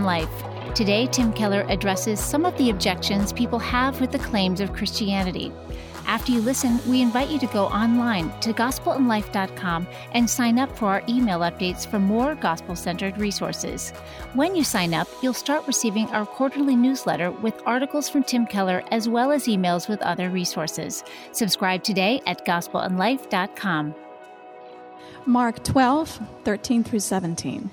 and Life. Today, Tim Keller addresses some of the objections people have with the claims of Christianity. After you listen, we invite you to go online to gospelandlife.com and sign up for our email updates for more gospel-centered resources. When you sign up, you'll start receiving our quarterly newsletter with articles from Tim Keller as well as emails with other resources. Subscribe today at gospelandlife.com. Mark 12:13-17.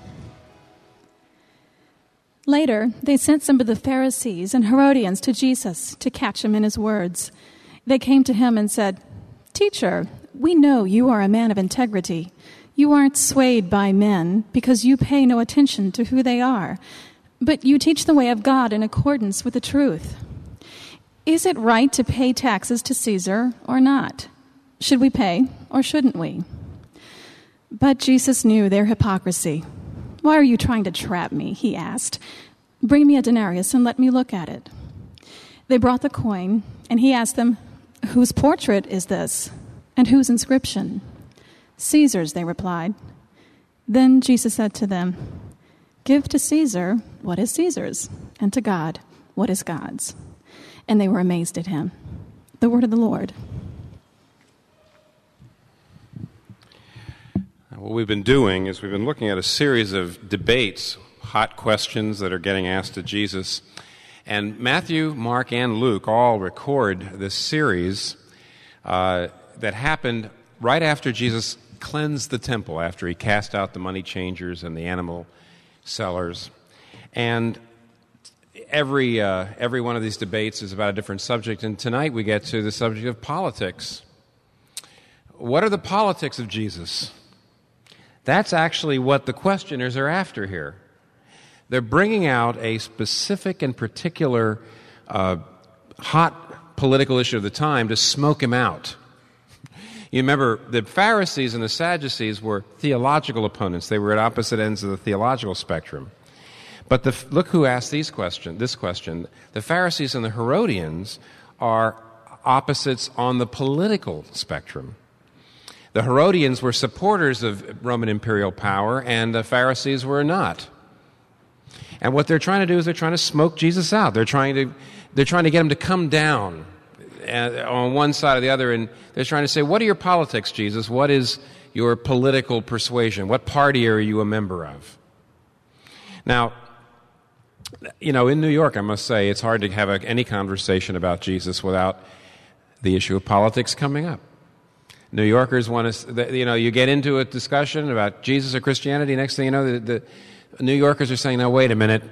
Later, they sent some of the Pharisees and Herodians to Jesus to catch him in his words. They came to him and said, "Teacher, we know you are a man of integrity. You aren't swayed by men because you pay no attention to who they are, but you teach the way of God in accordance with the truth. Is it right to pay taxes to Caesar or not? Should we pay or shouldn't we?" But Jesus knew their hypocrisy. "Why are you trying to trap me?" he asked. "Bring me a denarius and let me look at it." They brought the coin, and he asked them, "Whose portrait is this, and whose inscription?" "Caesar's," they replied. Then Jesus said to them, "Give to Caesar what is Caesar's, and to God what is God's." And they were amazed at him. The word of the Lord. What we've been doing is we've been looking at a series of debates, hot questions that are getting asked to Jesus. And Matthew, Mark, and Luke all record this series that happened right after Jesus cleansed the temple, after he cast out the money changers and the animal sellers. And every one of these debates is about a different subject. And tonight we get to the subject of politics. What are the politics of Jesus? That's actually what the questioners are after here. They're bringing out a specific and particular hot political issue of the time to smoke him out. You remember, the Pharisees and the Sadducees were theological opponents. They were at opposite ends of the theological spectrum. But look who asked this question. The Pharisees and the Herodians are opposites on the political spectrum. The Herodians were supporters of Roman imperial power, and the Pharisees were not. And what they're trying to do is they're trying to smoke Jesus out. They're trying to get him to come down on one side or the other, and they're trying to say, "What are your politics, Jesus? What is your political persuasion? What party are you a member of?" Now, in New York, I must say, it's hard to have any conversation about Jesus without the issue of politics coming up. New Yorkers want to, you get into a discussion about Jesus or Christianity, next thing you know, the New Yorkers are saying, "Now, wait a minute.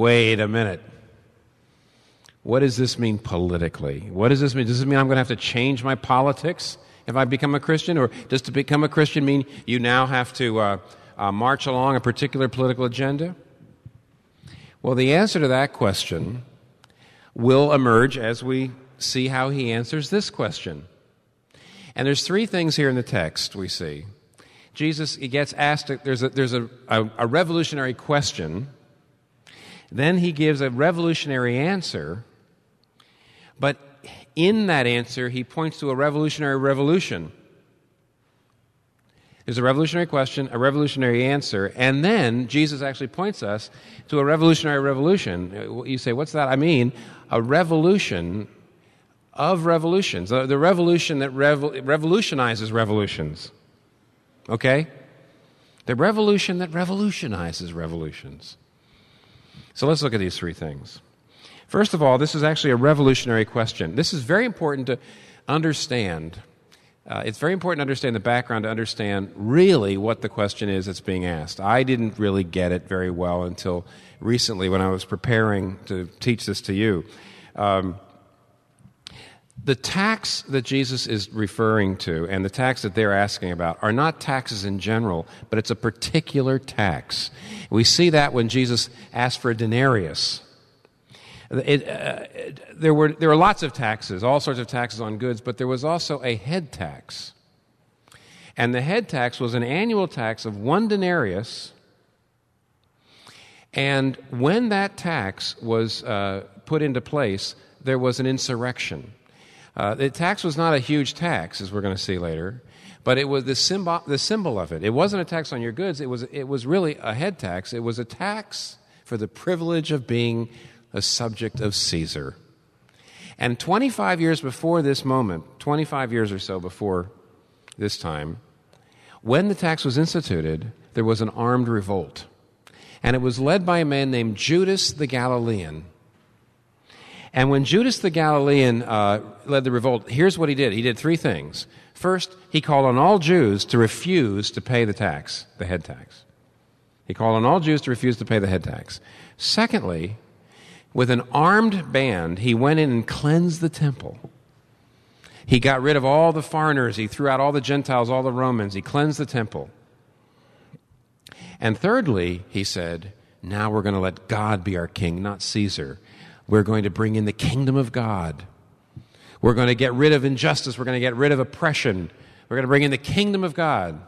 What does this mean politically? What does this mean? Does this mean I'm going to have to change my politics if I become a Christian? Or does to become a Christian mean you now have to march along a particular political agenda?" Well, the answer to that question will emerge as we see how he answers this question. And there's three things here in the text we see. Jesus, he gets asked, there's a revolutionary question, then he gives a revolutionary answer, but in that answer he points to a revolutionary revolution. There's a revolutionary question, a revolutionary answer, and then Jesus actually points us to a revolutionary revolution. You say, what's that? I mean, a revolution of revolutions, the revolution that revolutionizes revolutions. Okay? The revolution that revolutionizes revolutions. So let's look at these three things. First of all, this is actually a revolutionary question. This is very important to understand. It's very important to understand the background, to understand really what the question is that's being asked. I didn't really get it very well until recently when I was preparing to teach this to you. The tax that Jesus is referring to and the tax that they're asking about are not taxes in general, but it's a particular tax. We see that when Jesus asked for a denarius. There were lots of taxes, all sorts of taxes on goods, but there was also a head tax. And the head tax was an annual tax of 1 denarius. And when that tax was put into place, there was an insurrection. The tax was not a huge tax, as we're going to see later, but it was the symbol of it. It wasn't a tax on your goods. It was really a head tax. It was a tax for the privilege of being a subject of Caesar. And 25 years before this moment, 25 years or so before this time, when the tax was instituted, there was an armed revolt. And it was led by a man named Judas the Galilean. And when Judas the Galilean led the revolt, here's what he did. He did three things. First, he called on all Jews to refuse to pay the tax, the head tax. He called on all Jews to refuse to pay the head tax. Secondly, with an armed band, he went in and cleansed the temple. He got rid of all the foreigners. He threw out all the Gentiles, all the Romans. He cleansed the temple. And thirdly, he said, now we're going to let God be our king, not Caesar. We're going to bring in the kingdom of God. We're going to get rid of injustice. We're going to get rid of oppression. We're going to bring in the kingdom of God.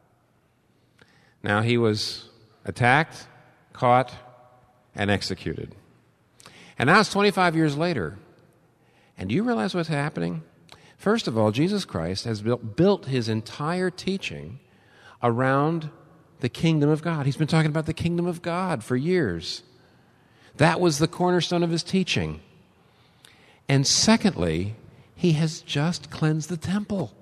Now he was attacked, caught, and executed. And now it's 25 years later. And do you realize what's happening? First of all, Jesus Christ has built his entire teaching around the kingdom of God. He's been talking about the kingdom of God for years. That was the cornerstone of his teaching. And secondly, he has just cleansed the temple.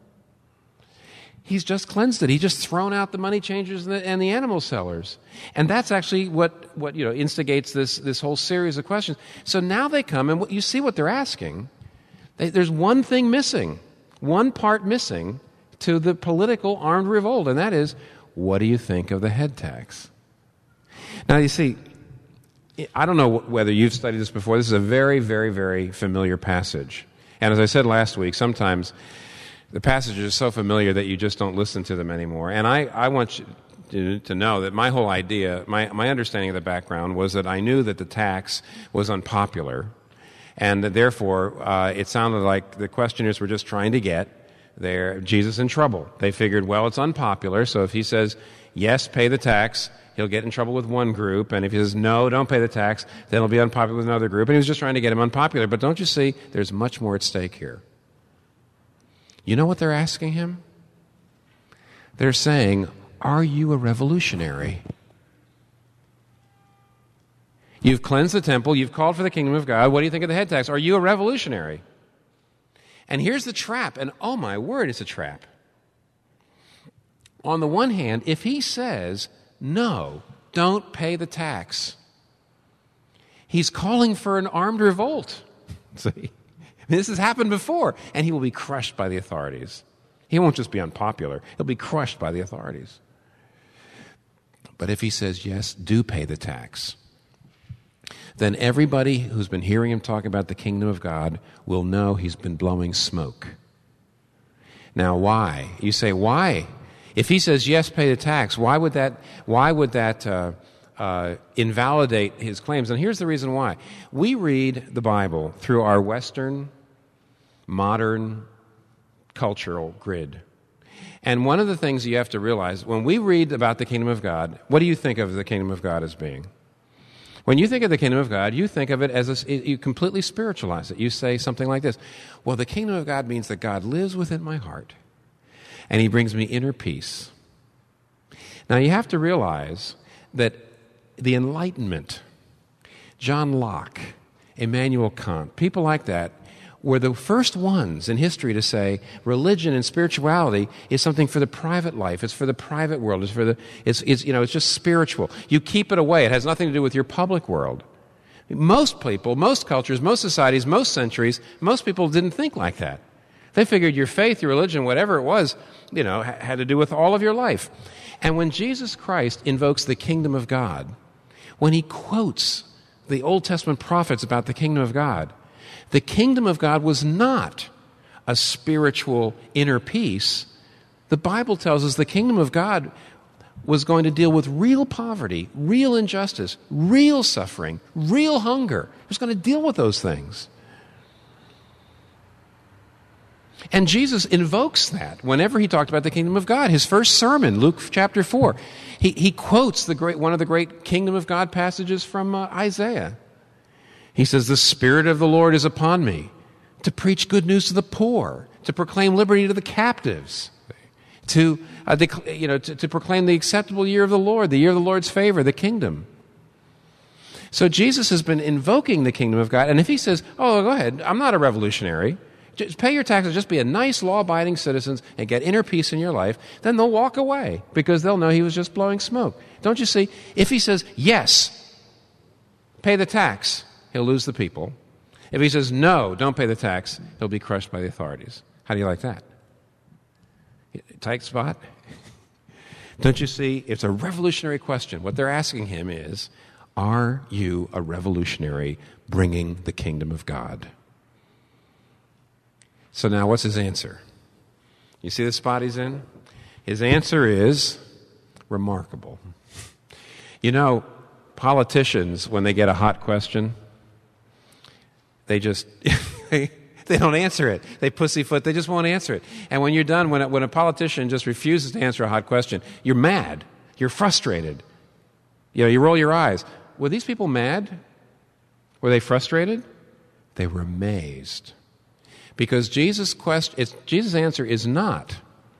He's just cleansed it. He's just thrown out the money changers and the animal sellers. And that's actually what instigates this whole series of questions. So now they come, and you see what they're asking. There's one thing missing, one part missing to the political armed revolt, and that is, what do you think of the head tax? Now, you see, I don't know whether you've studied this before. This is a very, very, very familiar passage. And as I said last week, sometimes the passages are so familiar that you just don't listen to them anymore. And I want you to know that my whole idea, my understanding of the background was that I knew that the tax was unpopular, and that therefore it sounded like the questioners were just trying to get Jesus in trouble. They figured, well, it's unpopular, so if he says, yes, pay the tax, he'll get in trouble with one group, and if he says, no, don't pay the tax, then he'll be unpopular with another group. And he was just trying to get him unpopular. But don't you see, there's much more at stake here. You know what they're asking him? They're saying, are you a revolutionary? You've cleansed the temple, you've called for the kingdom of God, what do you think of the head tax? Are you a revolutionary? And here's the trap, and oh my word, it's a trap. On the one hand, if he says, no, don't pay the tax, he's calling for an armed revolt. See? This has happened before, and he will be crushed by the authorities. He won't just be unpopular, he'll be crushed by the authorities. But if he says, yes, do pay the tax, then everybody who's been hearing him talk about the kingdom of God will know he's been blowing smoke. Now, why? You say, why? If he says, yes, pay the tax, why would that invalidate his claims? And here's the reason why. We read the Bible through our Western, modern, cultural grid. And one of the things you have to realize, when we read about the kingdom of God, what do you think of the kingdom of God as being? When you think of the kingdom of God, you think of it as you completely spiritualize it. You say something like this, well, the kingdom of God means that God lives within my heart, and he brings me inner peace. Now, you have to realize that the Enlightenment, John Locke, Immanuel Kant, people like that, were the first ones in history to say religion and spirituality is something for the private life. It's for the private world. It's just spiritual. You keep it away. It has nothing to do with your public world. Most people, most cultures, most societies, most centuries, most people didn't think like that. They figured your faith, your religion, whatever it was, had to do with all of your life. And when Jesus Christ invokes the kingdom of God, when he quotes the Old Testament prophets about the kingdom of God, the kingdom of God was not a spiritual inner peace. The Bible tells us the kingdom of God was going to deal with real poverty, real injustice, real suffering, real hunger. It was going to deal with those things. And Jesus invokes that whenever he talked about the kingdom of God. His first sermon, Luke chapter 4, he quotes one of the great kingdom of God passages from Isaiah. He says, the Spirit of the Lord is upon me to preach good news to the poor, to proclaim liberty to the captives, to proclaim the acceptable year of the Lord, the year of the Lord's favor, the kingdom. So Jesus has been invoking the kingdom of God, and if he says, oh, go ahead, I'm not a revolutionary, just pay your taxes, just be a nice law-abiding citizen and get inner peace in your life, then they'll walk away because they'll know he was just blowing smoke. Don't you see? If he says, yes, pay the tax, he'll lose the people. If he says, no, don't pay the tax, he'll be crushed by the authorities. How do you like that? Tight spot? Don't you see? It's a revolutionary question. What they're asking him is, are you a revolutionary bringing the kingdom of God? So now what's his answer? You see the spot he's in? His answer is remarkable. You know, politicians, when they get a hot question, they just, they don't answer it. They pussyfoot, they just won't answer it. And when you're done, when a politician just refuses to answer a hot question, you're mad. You're frustrated. You know, you roll your eyes. Were these people mad? Were they frustrated? They were amazed. Because Jesus' answer is not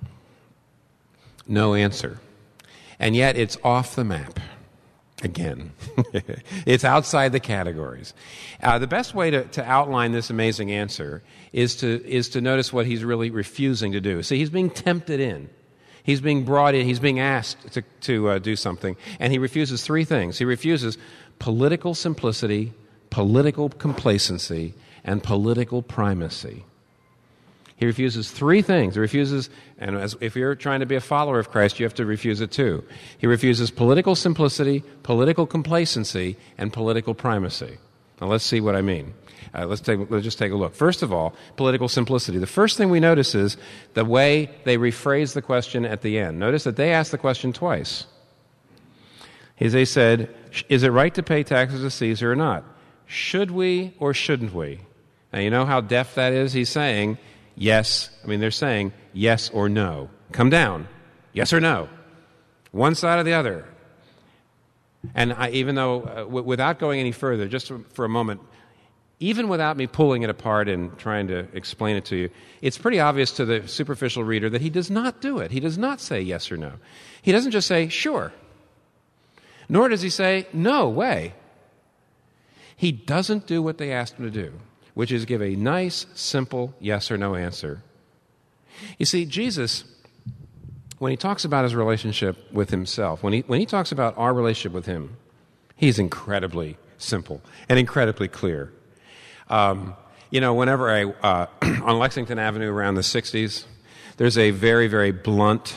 no answer. And yet it's off the map. Again. It's outside the categories. The best way to outline this amazing answer is to notice what he's really refusing to do. See, he's being tempted in. He's being brought in. He's being asked to do something. And he refuses three things. He refuses political simplicity, political complacency, and political primacy. He refuses three things. He refuses, and if you're trying to be a follower of Christ, you have to refuse it too. He refuses political simplicity, political complacency, and political primacy. Now let's see what I mean. Let's just take a look. First of all, political simplicity. The first thing we notice is the way they rephrase the question at the end. Notice that they asked the question twice. They said, is it right to pay taxes to Caesar or not? Should we or shouldn't we? Now, you know how deft that is? He's saying, yes. They're saying yes or no. Come down. Yes or no. One side or the other. And even though, without going any further, just for a moment, even without me pulling it apart and trying to explain it to you, it's pretty obvious to the superficial reader that he does not do it. He does not say yes or no. He doesn't just say, sure. Nor does he say, no way. He doesn't do what they asked him to do, which is give a nice, simple yes or no answer. You see, Jesus, when he talks about his relationship with himself, when he talks about our relationship with him, he's incredibly simple and incredibly clear. Whenever on Lexington Avenue around the 60s, there's a very, very blunt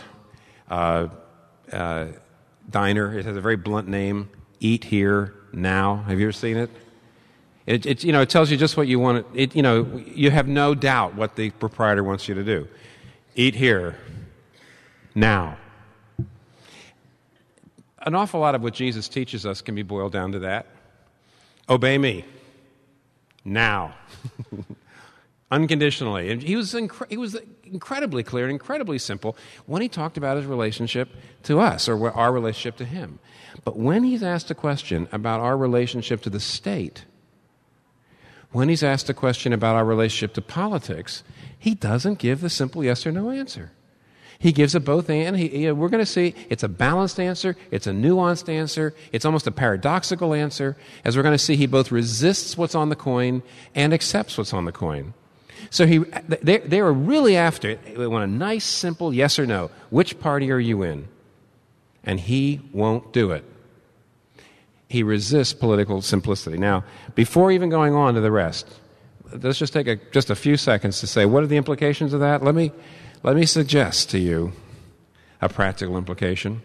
diner. It has a very blunt name, Eat Here Now. Have you ever seen it? It tells you just what you want. You have no doubt what the proprietor wants you to do. Eat here, now. An awful lot of what Jesus teaches us can be boiled down to that. Obey me, now, unconditionally. And he was incredibly clear and incredibly simple when he talked about his relationship to us or our relationship to him. But when he's asked a question about our relationship to the state, when he's asked a question about our relationship to politics, he doesn't give the simple yes or no answer. He gives a both and. We're going to see it's a balanced answer, it's a nuanced answer, it's almost a paradoxical answer. As we're going to see, he both resists what's on the coin and accepts what's on the coin. So they were really after it. They want a nice, simple yes or no. Which party are you in? And he won't do it. He resists political simplicity. Now, before even going on to the rest, let's just take just a few seconds to say, what are the implications of that? Let me suggest to you a practical implication.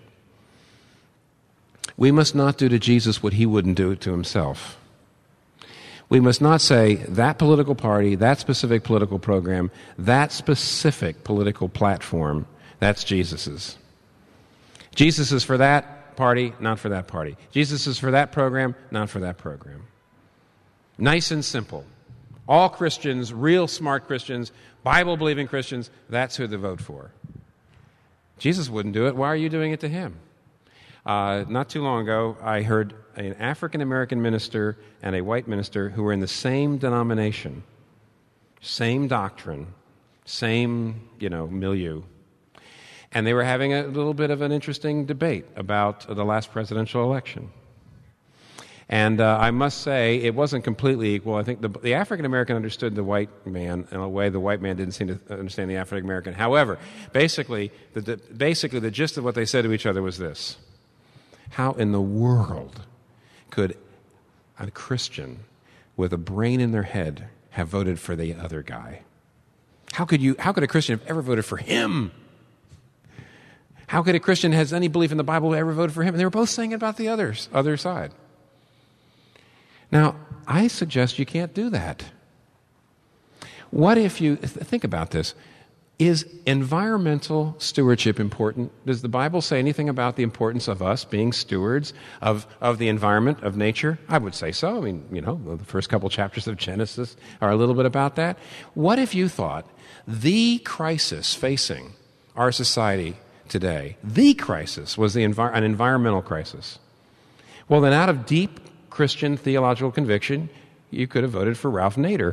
We must not do to Jesus what he wouldn't do to himself. We must not say that political party, that specific political program, that specific political platform, that's Jesus's. Jesus is for that party, not for that party. Jesus is for that program, not for that program. Nice and simple. All Christians, real smart Christians, Bible-believing Christians, that's who to vote for. Jesus wouldn't do it. Why are you doing it to him? Not too long ago, I heard an African-American minister and a white minister who were in the same denomination, same doctrine, same, milieu. And they were having a little bit of an interesting debate about the last presidential election. And I must say, it wasn't completely equal. I think the African American understood the white man in a way the white man didn't seem to understand the African American. However, basically, the gist of what they said to each other was this: how in the world could a Christian with a brain in their head have voted for the other guy? How could a Christian have ever voted for him? How could a Christian has any belief in the Bible ever voted for him? And they were both saying it about the other side. Now, I suggest you can't do that. What if you think about this? Is environmental stewardship important? Does the Bible say anything about the importance of us being stewards of the environment, of nature? I would say so. I mean, the first couple chapters of Genesis are a little bit about that. What if you thought the crisis facing our society today, the crisis was an environmental crisis? Well, then out of deep Christian theological conviction, you could have voted for Ralph Nader.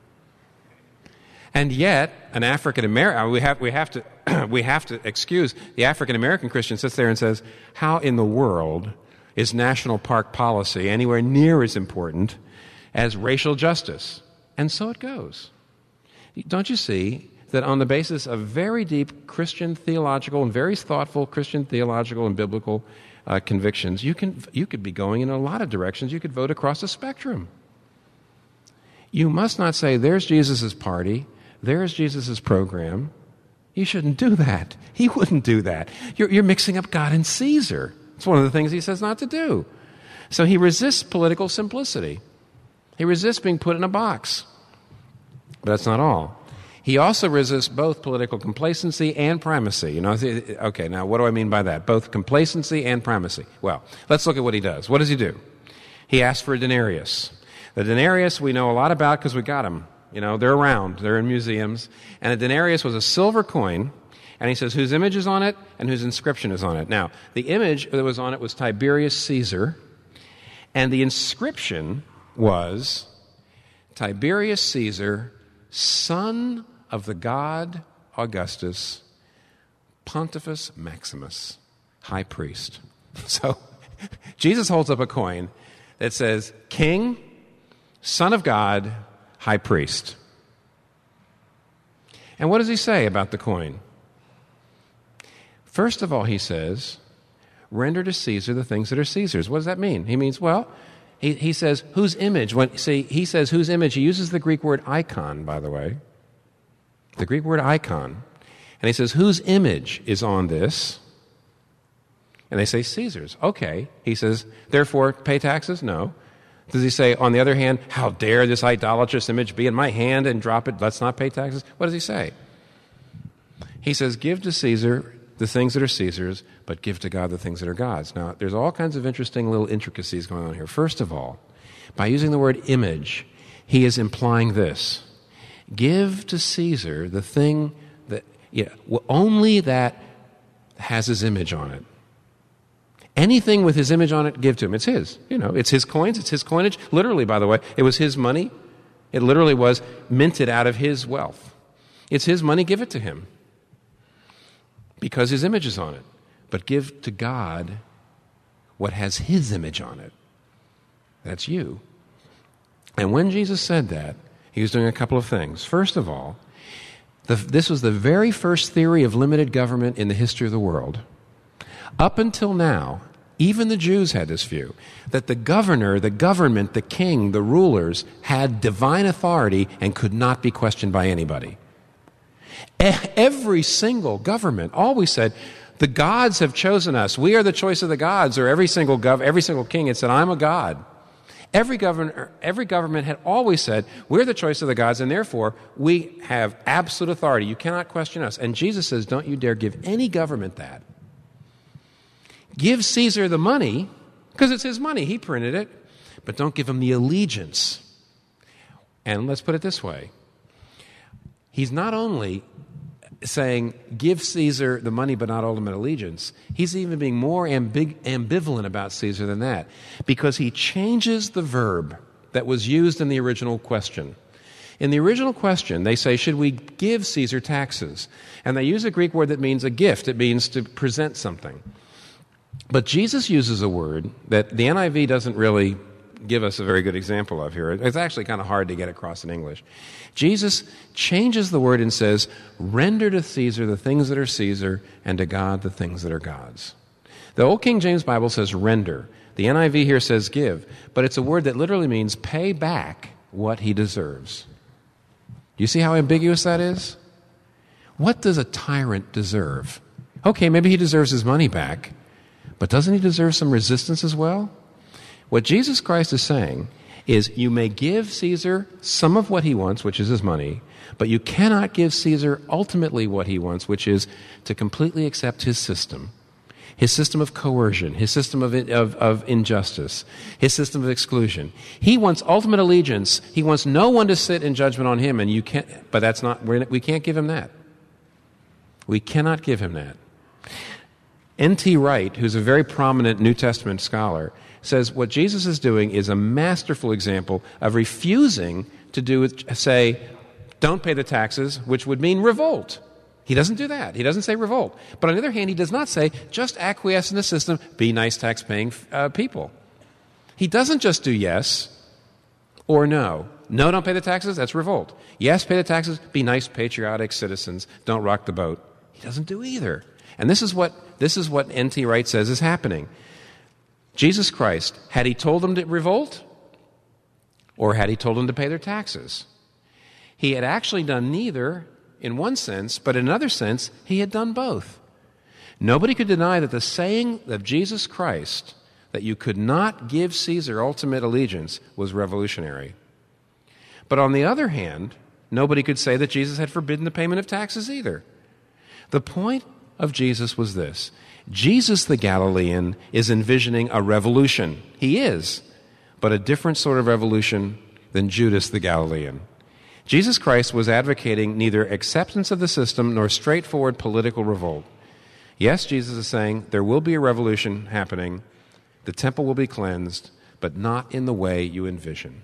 And yet, an African American, we have to excuse the African American Christian sits there and says, "How in the world is national park policy anywhere near as important as racial justice?" And so it goes. Don't you see that on the basis of very deep Christian theological and very thoughtful Christian theological and biblical convictions, you could be going in a lot of directions. You could vote across the spectrum. You must not say, "There's Jesus' party, there's Jesus' program." You shouldn't do that. He wouldn't do that. You're mixing up God and Caesar. It's one of the things he says not to do. So he resists political simplicity. He resists being put in a box. But that's not all. He also resists both political complacency and primacy. Okay, now what do I mean by that? Both complacency and primacy. Well, let's look at what he does. What does he do? He asks for a denarius. The denarius we know a lot about because we got them. They're around. They're in museums. And a denarius was a silver coin, and he says whose image is on it and whose inscription is on it. Now, the image that was on it was Tiberius Caesar, and the inscription was Tiberius Caesar, son of the god Augustus, Pontifex Maximus, high priest. So Jesus holds up a coin that says King, Son of God, High Priest. And what does he say about the coin? First of all, he says, render to Caesar the things that are Caesar's. What does that mean? He means, he says, whose image? He says whose image. He uses the Greek word icon, by the way. The Greek word icon. And he says, whose image is on this? And they say, Caesar's. Okay. He says, therefore, pay taxes? No. Does he say, on the other hand, how dare this idolatrous image be in my hand and drop it? Let's not pay taxes? What does he say? He says, give to Caesar the things that are Caesar's, but give to God the things that are God's. Now, there's all kinds of interesting little intricacies going on here. First of all, by using the word image, he is implying this. Give to Caesar the thing that, only that has his image on it. Anything with his image on it, give to him. It's his. It's his coins. It's his coinage. Literally, by the way, it was his money. It literally was minted out of his wealth. It's his money. Give it to him. Because his image is on it. But give to God what has his image on it. That's you. And when Jesus said that, he was doing a couple of things. First of all, this was the very first theory of limited government in the history of the world. Up until now, even the Jews had this view, that the governor, the government, the king, the rulers had divine authority and could not be questioned by anybody. Every single government always said, the gods have chosen us. We are the choice of the gods. Or every single king had said, I'm a god. Every government had always said, we're the choice of the gods, and therefore we have absolute authority. You cannot question us. And Jesus says, don't you dare give any government that. Give Caesar the money, because it's his money. He printed it. But don't give him the allegiance. And let's put it this way. He's not only saying, give Caesar the money but not ultimate allegiance. He's even being more ambivalent about Caesar than that, because he changes the verb that was used in the original question. In the original question, they say, should we give Caesar taxes? And they use a Greek word that means a gift. It means to present something. But Jesus uses a word that the NIV doesn't really give us a very good example of here. It's actually kind of hard to get across in English. Jesus changes the word and says, render to Caesar the things that are Caesar, and to God the things that are God's. The Old King James Bible says render. The NIV here says give, but it's a word that literally means pay back what he deserves. Do you see how ambiguous that is? What does a tyrant deserve? Okay, maybe he deserves his money back, but doesn't he deserve some resistance as well? What Jesus Christ is saying is you may give Caesar some of what he wants, which is his money, but you cannot give Caesar ultimately what he wants, which is to completely accept his system of coercion, his system of injustice, his system of exclusion. He wants ultimate allegiance. He wants no one to sit in judgment on him, and you can't. But that's not. We can't give him that. We cannot give him that. N.T. Wright, who's a very prominent New Testament scholar, says what Jesus is doing is a masterful example of refusing to say, don't pay the taxes, which would mean revolt. He doesn't do that. He doesn't say revolt. But on the other hand, he does not say, just acquiesce in the system, be nice tax-paying people. He doesn't just do yes or no. No, don't pay the taxes, that's revolt. Yes, pay the taxes, be nice, patriotic citizens, don't rock the boat. He doesn't do either. And this is what N.T. Wright says is happening. Jesus Christ, had he told them to revolt, or had he told them to pay their taxes? He had actually done neither in one sense, but in another sense, he had done both. Nobody could deny that the saying of Jesus Christ that you could not give Caesar ultimate allegiance was revolutionary. But on the other hand, nobody could say that Jesus had forbidden the payment of taxes either. The point of Jesus was this. Jesus the Galilean is envisioning a revolution. He is, but a different sort of revolution than Judas the Galilean. Jesus Christ was advocating neither acceptance of the system nor straightforward political revolt. Yes, Jesus is saying there will be a revolution happening, the temple will be cleansed, but not in the way you envision.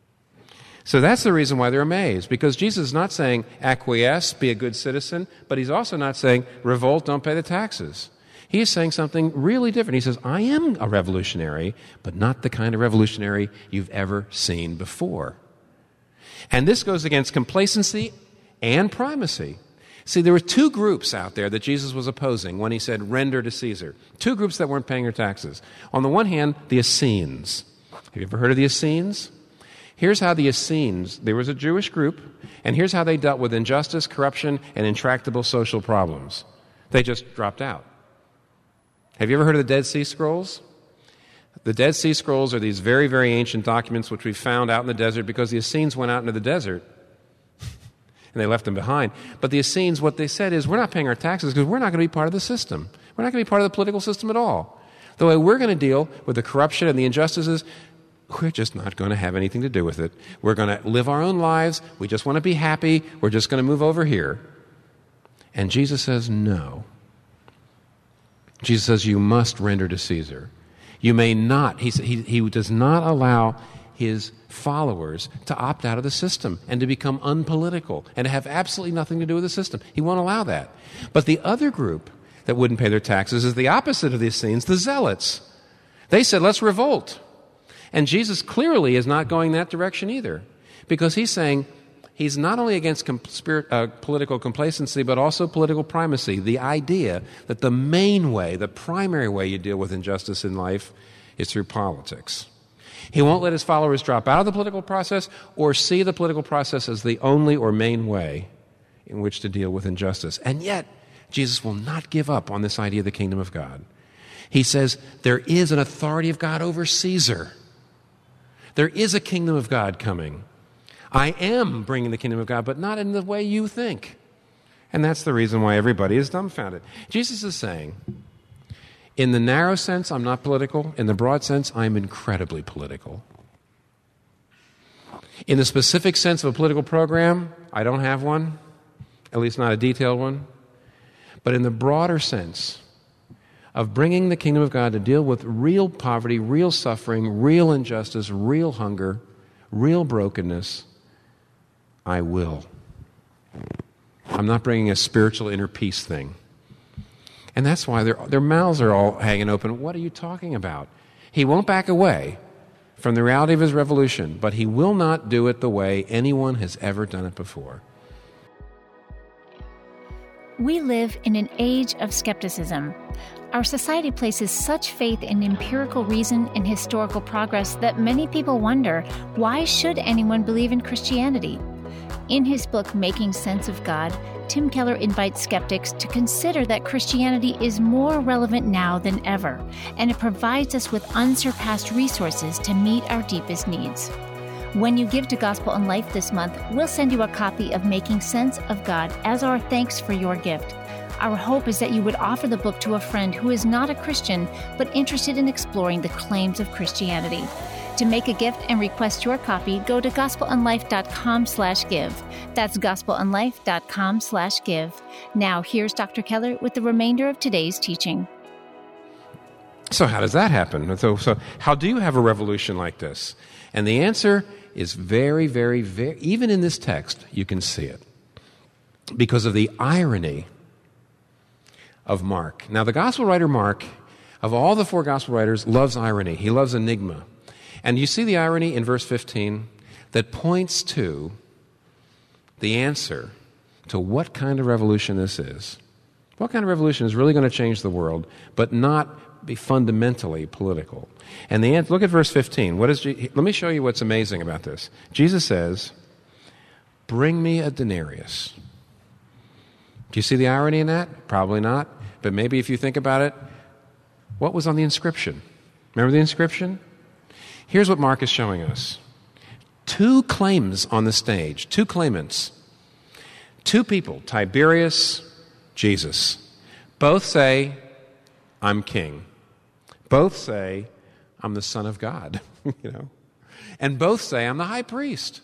So that's the reason why they're amazed, because Jesus is not saying acquiesce, be a good citizen, but he's also not saying revolt, don't pay the taxes. He is saying something really different. He says, I am a revolutionary, but not the kind of revolutionary you've ever seen before. And this goes against complacency and primacy. See, there were two groups out there that Jesus was opposing when he said, render to Caesar. Two groups that weren't paying their taxes. On the one hand, the Essenes. Have you ever heard of the Essenes? Here's how the Essenes, there was a Jewish group, and here's how they dealt with injustice, corruption, and intractable social problems. They just dropped out. Have you ever heard of the Dead Sea Scrolls? The Dead Sea Scrolls are these very, very ancient documents which we found out in the desert because the Essenes went out into the desert and they left them behind. But the Essenes, what they said is, we're not paying our taxes because we're not going to be part of the system. We're not going to be part of the political system at all. The way we're going to deal with the corruption and the injustices, we're just not going to have anything to do with it. We're going to live our own lives. We just want to be happy. We're just going to move over here. And Jesus says, no. Jesus says, you must render to Caesar. You may not. He does not allow his followers to opt out of the system and to become unpolitical and to have absolutely nothing to do with the system. He won't allow that. But the other group that wouldn't pay their taxes is the opposite of the Essenes, the Zealots. They said, let's revolt. And Jesus clearly is not going that direction either, because he's saying he's not only against political complacency, but also political primacy, the idea that the main way, the primary way you deal with injustice in life is through politics. He won't let his followers drop out of the political process or see the political process as the only or main way in which to deal with injustice. And yet, Jesus will not give up on this idea of the kingdom of God. He says there is an authority of God over Caesar. There is a kingdom of God coming. I am bringing the kingdom of God, but not in the way you think. And that's the reason why everybody is dumbfounded. Jesus is saying, in the narrow sense, I'm not political. In the broad sense, I'm incredibly political. In the specific sense of a political program, I don't have one, at least not a detailed one. But in the broader sense of bringing the kingdom of God to deal with real poverty, real suffering, real injustice, real hunger, real brokenness, I will. I'm not bringing a spiritual inner peace thing. And that's why their mouths are all hanging open. What are you talking about? He won't back away from the reality of his revolution, but he will not do it the way anyone has ever done it before. We live in an age of skepticism. Our society places such faith in empirical reason and historical progress that many people wonder, why should anyone believe in Christianity? In his book, Making Sense of God, Tim Keller invites skeptics to consider that Christianity is more relevant now than ever, and it provides us with unsurpassed resources to meet our deepest needs. When you give to Gospel and Life this month, we'll send you a copy of Making Sense of God as our thanks for your gift. Our hope is that you would offer the book to a friend who is not a Christian, but interested in exploring the claims of Christianity. To make a gift and request your copy, go to gospelandlife.com/give. That's gospelandlife.com/give. Now, here's Dr. Keller with the remainder of today's teaching. So how does that happen? So how do you have a revolution like this? And the answer is very, very, very, even in this text, you can see it. Because of the irony of Mark. Now, the gospel writer Mark, of all the four gospel writers, loves irony. He loves enigma. And you see the irony in verse 15 that points to the answer to what kind of revolution this is. What kind of revolution is really going to change the world, but not be fundamentally political? And the answer, look at verse 15. Let me show you what's amazing about this. Jesus says, "Bring me a denarius." Do you see the irony in that? Probably not. But maybe if you think about it, what was on the inscription? Remember the inscription? Here's what Mark is showing us. Two claims on the stage, two claimants. Two people, Tiberius, Jesus. Both say, "I'm king." Both say, "I'm the Son of God." And both say, "I'm the high priest."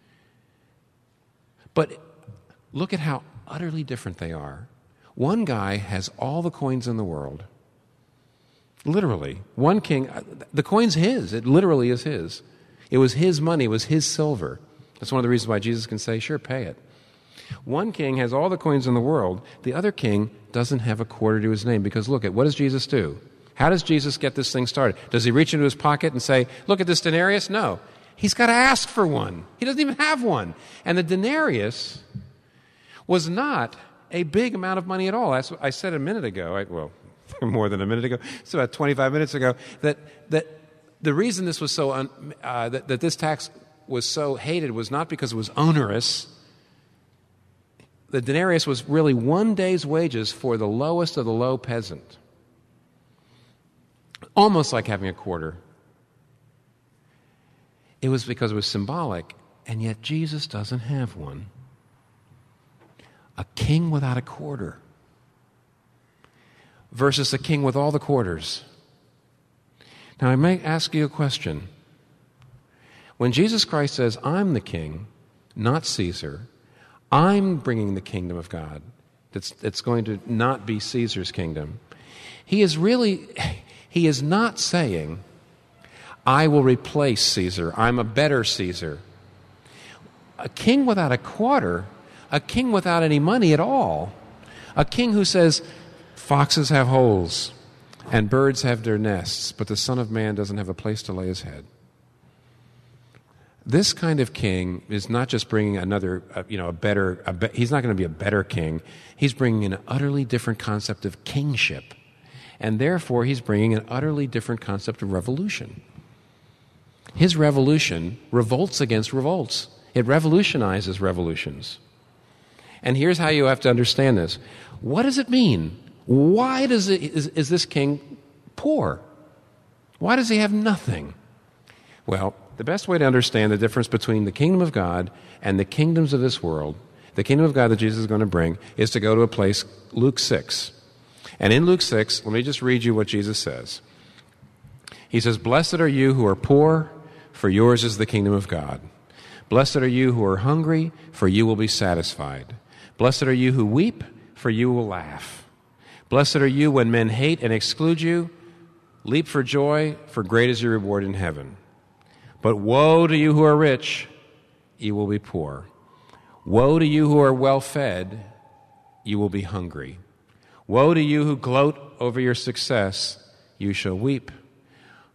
But look at how utterly different they are. One guy has all the coins in the world. Literally. One king, the coin's his. It literally is his. It was his money. It was his silver. That's one of the reasons why Jesus can say, "Sure, pay it." One king has all the coins in the world. The other king doesn't have a quarter to his name. Because look at, what does Jesus do? How does Jesus get this thing started? Does he reach into his pocket and say, "Look at this denarius"? No. He's got to ask for one. He doesn't even have one. And the denarius was not a big amount of money at all. As I said a minute ago, more than a minute ago, it's about 25 minutes ago, that the reason this was so that this tax was so hated was not because it was onerous. The denarius was really one day's wages for the lowest of the low peasant. Almost like having a quarter. It was because it was symbolic, and yet Jesus doesn't have one. A king without a quarter versus a king with all the quarters. Now, I may ask you a question. When Jesus Christ says, "I'm the king, not Caesar, I'm bringing the kingdom of God," it's going to not be Caesar's kingdom, he is not saying, "I will replace Caesar, I'm a better Caesar." A king without a quarter, a king without any money at all, a king who says, "Foxes have holes and birds have their nests, but the Son of Man doesn't have a place to lay his head." This kind of king is not just bringing he's not going to be a better king. He's bringing an utterly different concept of kingship. And therefore, he's bringing an utterly different concept of revolution. His revolution revolts against revolts. It revolutionizes revolutions. And here's how you have to understand this. What does it mean? Why is this king poor? Why does he have nothing? Well, the best way to understand the difference between the kingdom of God and the kingdoms of this world, the kingdom of God that Jesus is going to bring, is to go to a place, Luke 6. And in Luke 6, let me just read you what Jesus says. He says, "Blessed are you who are poor, for yours is the kingdom of God. Blessed are you who are hungry, for you will be satisfied. Blessed are you who weep, for you will laugh. Blessed are you when men hate and exclude you. Leap for joy, for great is your reward in heaven. But woe to you who are rich, you will be poor. Woe to you who are well fed, you will be hungry. Woe to you who gloat over your success, you shall weep.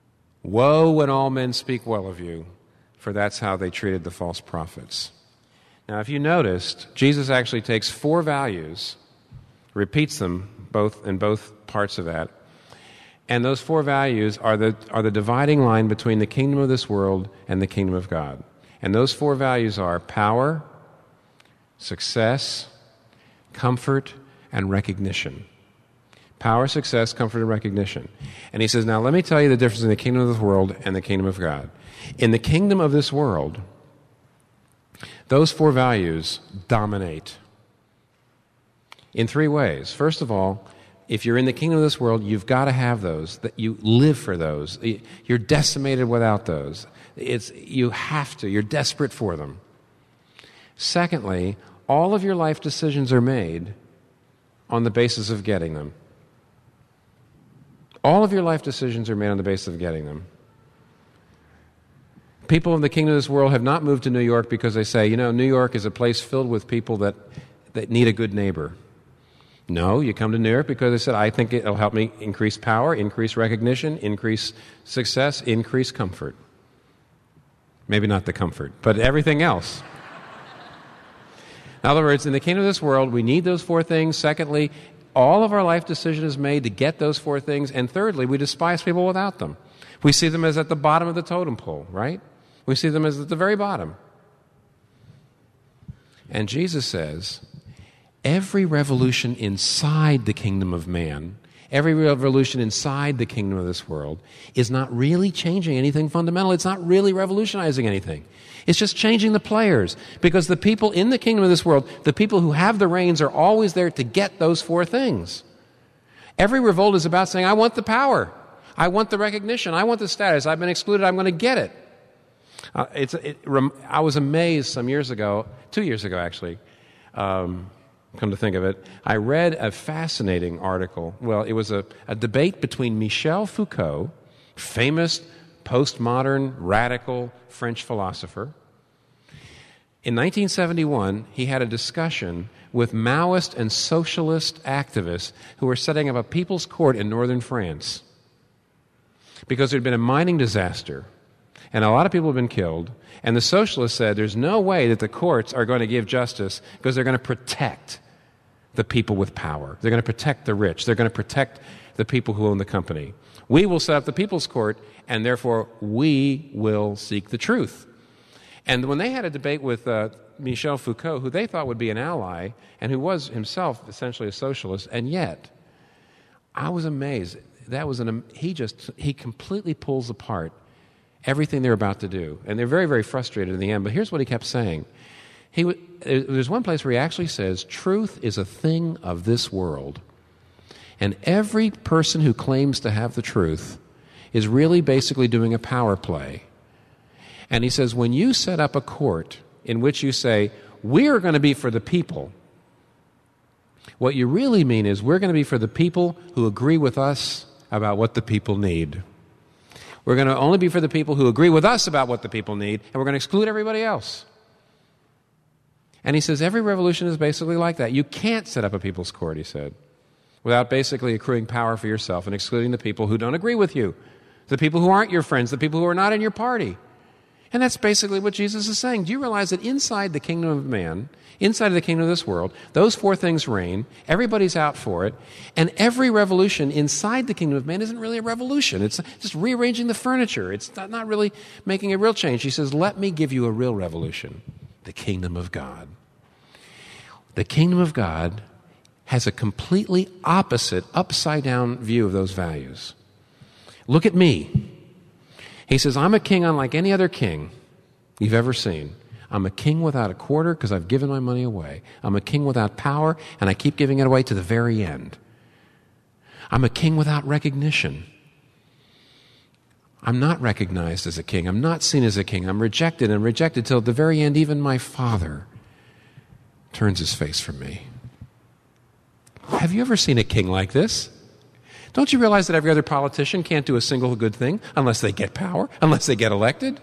Woe when all men speak well of you, for that's how they treated the false prophets. Now, if you noticed, Jesus actually takes 4 values, repeats them in both parts of that, and those 4 values are the dividing line between the kingdom of this world and the kingdom of God. And those 4 values are power, success, comfort, and recognition. Power, success, comfort, and recognition. And he says, now let me tell you the difference in the kingdom of this world and the kingdom of God. In the kingdom of this world, those 4 values dominate in 3 ways. First of all, if you're in the kingdom of this world, you've got to have those, that you live for those. You're decimated without those. You have to. You're desperate for them. Secondly, all of your life decisions are made on the basis of getting them. All of your life decisions are made on the basis of getting them. People in the kingdom of this world have not moved to New York because they say, New York is a place filled with people that need a good neighbor. No, you come to New York because they said, I think it'll help me increase power, increase recognition, increase success, increase comfort. Maybe not the comfort, but everything else. In other words, in the kingdom of this world, we need those 4 things. Secondly, all of our life decision is made to get those 4 things. And thirdly, we despise people without them. We see them as at the bottom of the totem pole, right? We see them as at the very bottom. And Jesus says, every revolution inside the kingdom of man, every revolution inside the kingdom of this world is not really changing anything fundamental. It's not really revolutionizing anything. It's just changing the players. Because the people in the kingdom of this world, the people who have the reins, are always there to get those 4 things. Every revolt is about saying, I want the power. I want the recognition. I want the status. I've been excluded. I'm going to get it. I was amazed some years ago, 2 years ago actually, come to think of it, I read a fascinating article. Well, it was a debate between Michel Foucault, famous postmodern, radical French philosopher. In 1971, he had a discussion with Maoist and socialist activists who were setting up a people's court in northern France because there had been a mining disaster and a lot of people had been killed, and the socialists said there's no way that the courts are going to give justice because they're going to protect the people with power. They're going to protect the rich. They're going to protect the people who own the company. We will set up the people's court, and therefore we will seek the truth. And when they had a debate with Michel Foucault, who they thought would be an ally, and who was himself essentially a socialist, and yet I was amazed. That was he completely pulls apart everything they're about to do. And they're very, very frustrated in the end. But here's what he kept saying. There's one place where he actually says, truth is a thing of this world. And every person who claims to have the truth is really basically doing a power play. And he says, when you set up a court in which you say, we're going to be for the people, what you really mean is we're going to be for the people who agree with us about what the people need. We're going to only be for the people who agree with us about what the people need, and we're going to exclude everybody else. And he says every revolution is basically like that. You can't set up a people's court, he said, without basically accruing power for yourself and excluding the people who don't agree with you, the people who aren't your friends, the people who are not in your party. And that's basically what Jesus is saying. Do you realize that inside the kingdom of man, inside of the kingdom of this world, those 4 things reign, everybody's out for it, and every revolution inside the kingdom of man isn't really a revolution. It's just rearranging the furniture. It's not really making a real change. He says, let me give you a real revolution, the kingdom of God. The kingdom of God has a completely opposite, upside-down view of those values. Look at me. He says, I'm a king unlike any other king you've ever seen. I'm a king without a quarter because I've given my money away. I'm a king without power, and I keep giving it away to the very end. I'm a king without recognition. I'm not recognized as a king. I'm not seen as a king. I'm rejected and rejected till at the very end, even my father turns his face from me. Have you ever seen a king like this? Don't you realize that every other politician can't do a single good thing unless they get power, unless they get elected?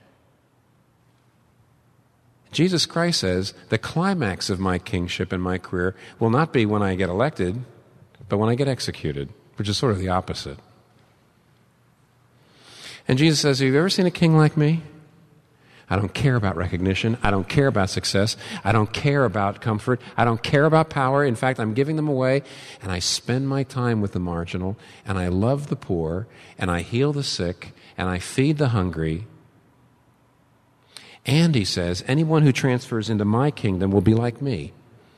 Jesus Christ says, the climax of my kingship and my career will not be when I get elected, but when I get executed, which is sort of the opposite. And Jesus says, have you ever seen a king like me? I don't care about recognition. I don't care about success. I don't care about comfort. I don't care about power. In fact, I'm giving them away, and I spend my time with the marginal, and I love the poor, and I heal the sick, and I feed the hungry. And he says, anyone who transfers into my kingdom will be like me.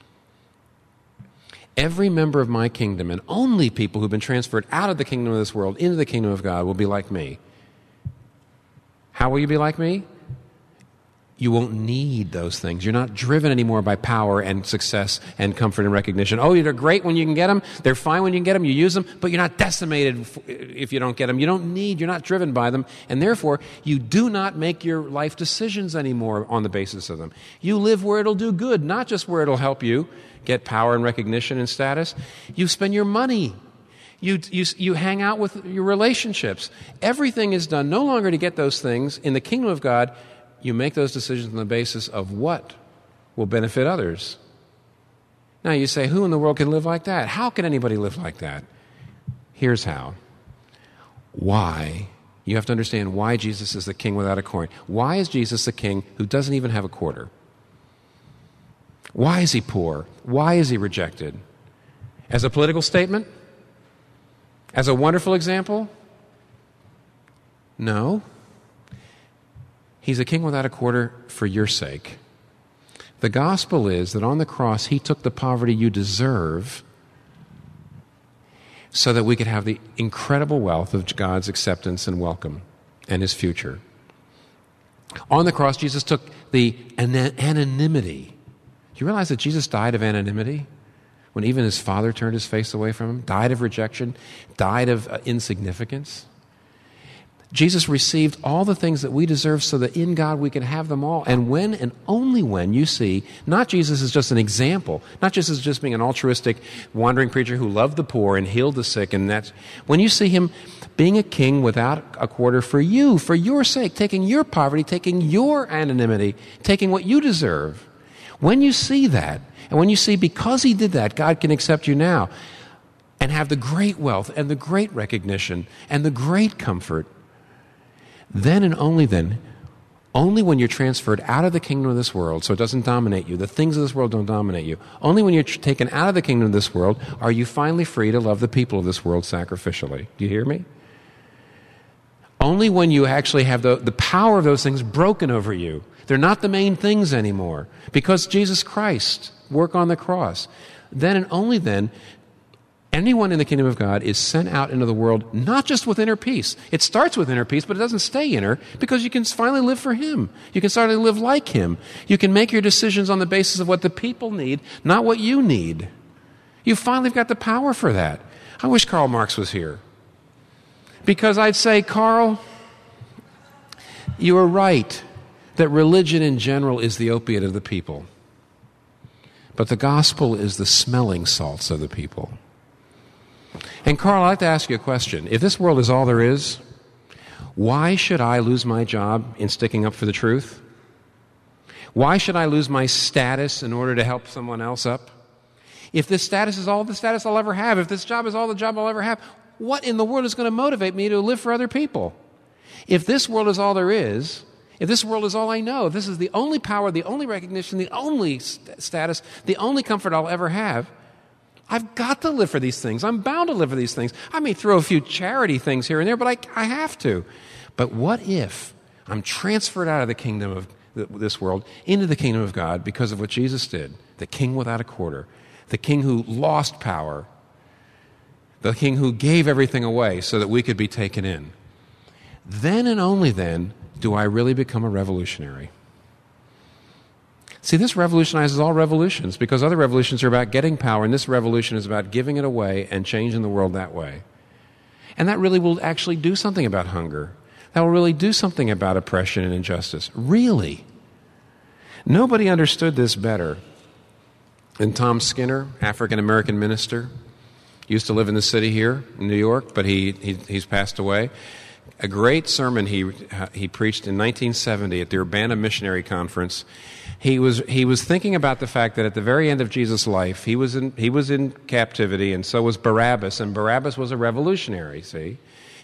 Every member of my kingdom, and only people who've been transferred out of the kingdom of this world into the kingdom of God will be like me. How will you be like me? You won't need those things. You're not driven anymore by power and success and comfort and recognition. Oh, they're great when you can get them. They're fine when you can get them. You use them, but you're not decimated if you don't get them. You're not driven by them. And therefore, you do not make your life decisions anymore on the basis of them. You live where it'll do good, not just where it'll help you get power and recognition and status. You spend your money. You hang out with your relationships. Everything is done no longer to get those things. In the kingdom of God, you make those decisions on the basis of what will benefit others. Now you say, who in the world can live like that? How can anybody live like that? Here's how. Why? You have to understand why Jesus is the king without a coin. Why is Jesus the king who doesn't even have a quarter? Why is he poor? Why is he rejected? As a political statement? As a wonderful example? No. He's a king without a quarter for your sake. The gospel is that on the cross, he took the poverty you deserve so that we could have the incredible wealth of God's acceptance and welcome and his future. On the cross, Jesus took the anonymity. Do you realize that Jesus died of anonymity? When even his father turned his face away from him, died of rejection, died of insignificance. Jesus received all the things that we deserve so that in God we can have them all. And when and only when you see, not Jesus as just an example, not just as just being an altruistic wandering preacher who loved the poor and healed the sick, and that's when you see him being a king without a quarter for you, for your sake, taking your poverty, taking your anonymity, taking what you deserve. When you see that, and when you see because he did that, God can accept you now and have the great wealth and the great recognition and the great comfort, then and only then, only when you're transferred out of the kingdom of this world, so it doesn't dominate you, the things of this world don't dominate you, only when you're taken out of the kingdom of this world are you finally free to love the people of this world sacrificially. Do you hear me? Only when you actually have the power of those things broken over you. They're not the main things anymore because Jesus Christ work on the cross. Then and only then, anyone in the kingdom of God is sent out into the world not just with inner peace. It starts with inner peace, but it doesn't stay inner because you can finally live for him. You can start to live like him. You can make your decisions on the basis of what the people need, not what you need. You finally got the power for that. I wish Karl Marx was here. Because I'd say, Karl, you are right that religion in general is the opiate of the people. But the gospel is the smelling salts of the people. And Karl, I'd like to ask you a question. If this world is all there is, why should I lose my job in sticking up for the truth? Why should I lose my status in order to help someone else up? If this status is all the status I'll ever have, if this job is all the job I'll ever have, what in the world is going to motivate me to live for other people? If this world is all there is, if this world is all I know, if this is the only power, the only recognition, the only status, the only comfort I'll ever have, I've got to live for these things. I'm bound to live for these things. I may throw a few charity things here and there, but I have to. But what if I'm transferred out of the kingdom of this world into the kingdom of God because of what Jesus did? The king without a quarter, the king who lost power, the king who gave everything away so that we could be taken in. Then and only then do I really become a revolutionary. See, this revolutionizes all revolutions because other revolutions are about getting power, and this revolution is about giving it away and changing the world that way. And that really will actually do something about hunger. That will really do something about oppression and injustice. Really. Nobody understood this better than Tom Skinner, African-American minister. He used to live in the city here in New York, but he's passed away. A great sermon he preached in 1970 at the Urbana Missionary Conference. He was thinking about the fact that at the very end of Jesus' life, he was in captivity, and so was Barabbas, and Barabbas was a revolutionary, see?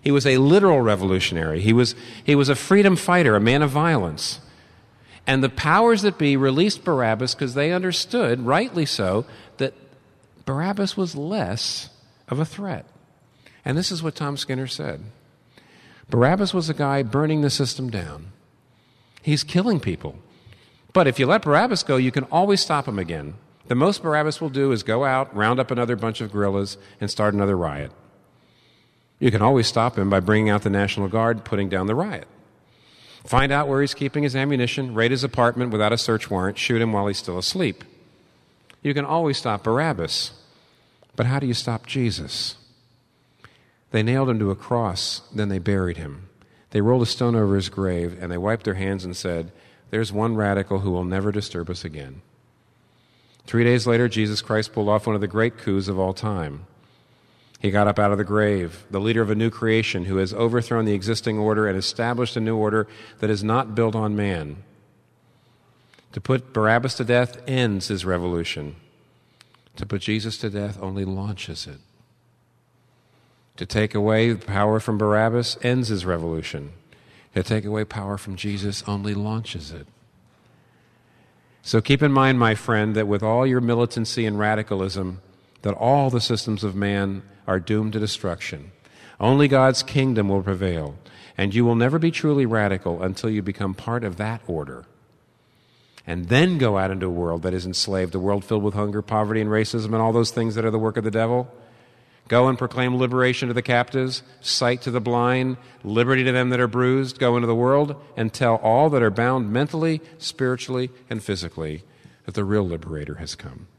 He was a literal revolutionary. He was a freedom fighter, a man of violence. And the powers that be released Barabbas because they understood, rightly so, that Barabbas was less of a threat. And this is what Tom Skinner said. Barabbas was a guy burning the system down. He's killing people. But if you let Barabbas go, you can always stop him again. The most Barabbas will do is go out, round up another bunch of guerrillas, and start another riot. You can always stop him by bringing out the National Guard, putting down the riot. Find out where he's keeping his ammunition, raid his apartment without a search warrant, shoot him while he's still asleep. You can always stop Barabbas. But how do you stop Jesus? They nailed him to a cross, then they buried him. They rolled a stone over his grave, and they wiped their hands and said, "There's one radical who will never disturb us again." 3 days later, Jesus Christ pulled off one of the great coups of all time. He got up out of the grave, the leader of a new creation who has overthrown the existing order and established a new order that is not built on man. To put Barabbas to death ends his revolution. To put Jesus to death only launches it. To take away power from Barabbas ends his revolution. To take away power from Jesus only launches it. So keep in mind, my friend, that with all your militancy and radicalism, that all the systems of man are doomed to destruction. Only God's kingdom will prevail, and you will never be truly radical until you become part of that order. And then go out into a world that is enslaved, a world filled with hunger, poverty, and racism, and all those things that are the work of the devil. Go and proclaim liberation to the captives, sight to the blind, liberty to them that are bruised. Go into the world and tell all that are bound mentally, spiritually, and physically that the real liberator has come.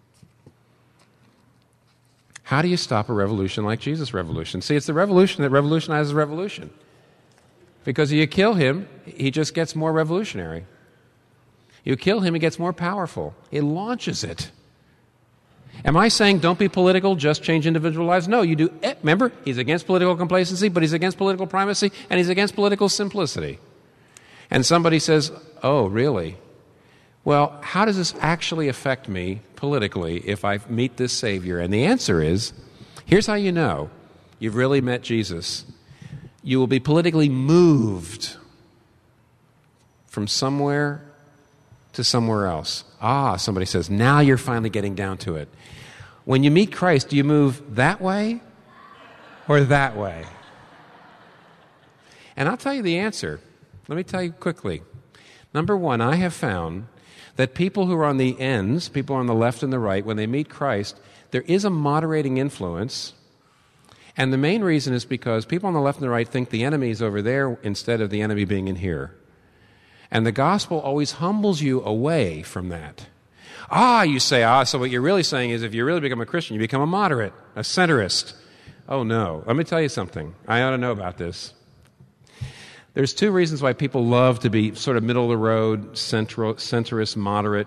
How do you stop a revolution like Jesus' revolution? See, it's the revolution that revolutionizes revolution. Because you kill him, he just gets more revolutionary. You kill him, he gets more powerful. It launches it. Am I saying don't be political, just change individual lives? No, you do. Remember, he's against political complacency, but he's against political primacy, and he's against political simplicity. And somebody says, oh, really? Well, how does this actually affect me politically if I meet this Savior? And the answer is, here's how you know you've really met Jesus. You will be politically moved from somewhere to somewhere else. Somebody says, now you're finally getting down to it. When you meet Christ, do you move that way or that way? And I'll tell you the answer. Let me tell you quickly. Number one, I have found that people who are on the ends, people on the left and the right, when they meet Christ, there is a moderating influence. And the main reason is because people on the left and the right think the enemy is over there instead of the enemy being in here. And the gospel always humbles you away from that. You say, so what you're really saying is if you really become a Christian, you become a moderate, a centrist. Oh, no. Let me tell you something. I ought to know about this. There's two reasons why people love to be sort of middle of the road, centrist, moderate,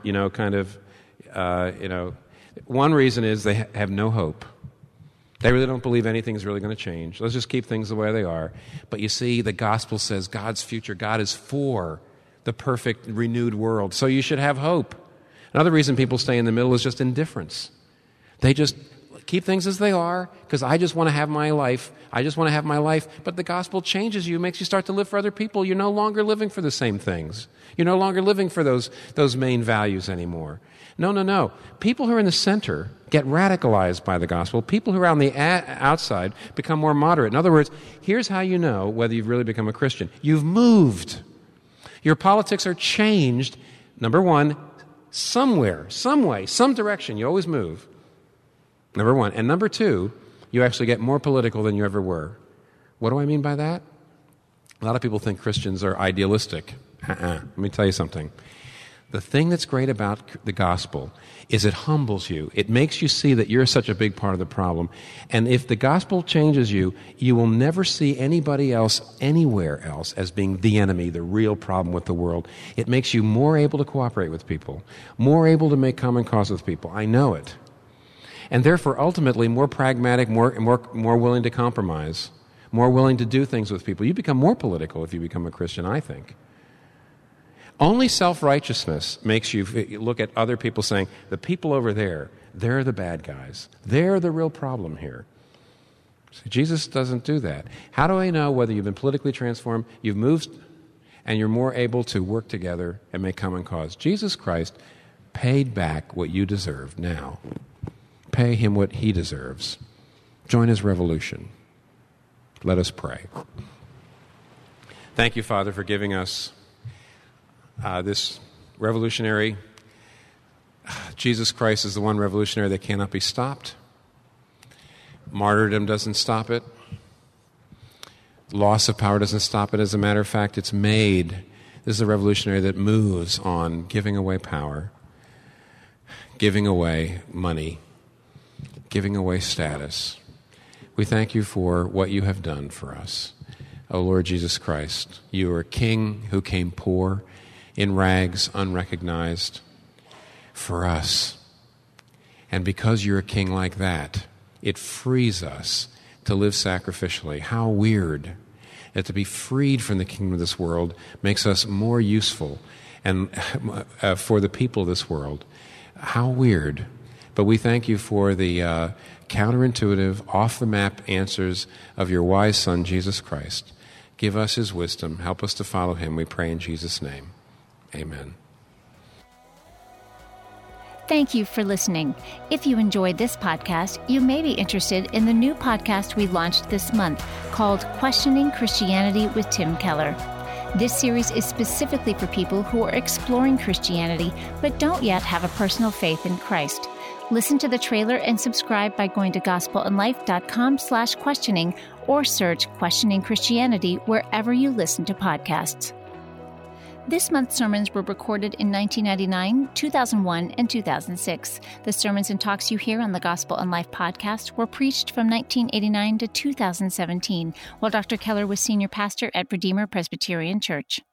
One reason is they have no hope. They really don't believe anything is really going to change. Let's just keep things the way they are. But you see, the gospel says God's future, God is for the perfect, renewed world. So you should have hope. Another reason people stay in the middle is just indifference. They just keep things as they are because I just want to have my life. I just want to have my life. But the gospel changes you, makes you start to live for other people. You're no longer living for the same things. You're no longer living for those main values anymore. No. People who are in the center get radicalized by the gospel. People who are on the outside become more moderate. In other words, here's how you know whether you've really become a Christian. You've moved. Your politics are changed, number one, somewhere, some way, some direction. You always move, number one. And number two, you actually get more political than you ever were. What do I mean by that? A lot of people think Christians are idealistic. Let me tell you something. The thing that's great about the gospel is it humbles you. It makes you see that you're such a big part of the problem. And if the gospel changes you, you will never see anybody else anywhere else as being the enemy, the real problem with the world. It makes you more able to cooperate with people, more able to make common cause with people. I know it. And therefore, ultimately, more pragmatic, more willing to compromise, more willing to do things with people. You become more political if you become a Christian, I think. Only self-righteousness makes you look at other people saying, the people over there, they're the bad guys. They're the real problem here. See, Jesus doesn't do that. How do I know whether you've been politically transformed, you've moved, and you're more able to work together and make common cause? Jesus Christ paid back what you deserve now. Pay him what he deserves. Join his revolution. Let us pray. Thank you, Father, for giving us this revolutionary. Jesus Christ is the one revolutionary that cannot be stopped. Martyrdom doesn't stop it. Loss of power doesn't stop it. As a matter of fact, it's made. This is a revolutionary that moves on giving away power, giving away money, giving away status. We thank you for what you have done for us. O Lord Jesus Christ, you are a king who came poor, in rags, unrecognized, for us. And because you're a king like that, it frees us to live sacrificially. How weird that to be freed from the kingdom of this world makes us more useful and for the people of this world. How weird. But we thank you for the counterintuitive, off-the-map answers of your wise Son, Jesus Christ. Give us his wisdom. Help us to follow him, we pray in Jesus' name. Amen. Thank you for listening. If you enjoyed this podcast, you may be interested in the new podcast we launched this month called Questioning Christianity with Tim Keller. This series is specifically for people who are exploring Christianity but don't yet have a personal faith in Christ. Listen to the trailer and subscribe by going to gospelandlife.com/questioning or search Questioning Christianity wherever you listen to podcasts. This month's sermons were recorded in 1999, 2001, and 2006. The sermons and talks you hear on the Gospel and Life podcast were preached from 1989 to 2017, while Dr. Keller was senior pastor at Redeemer Presbyterian Church.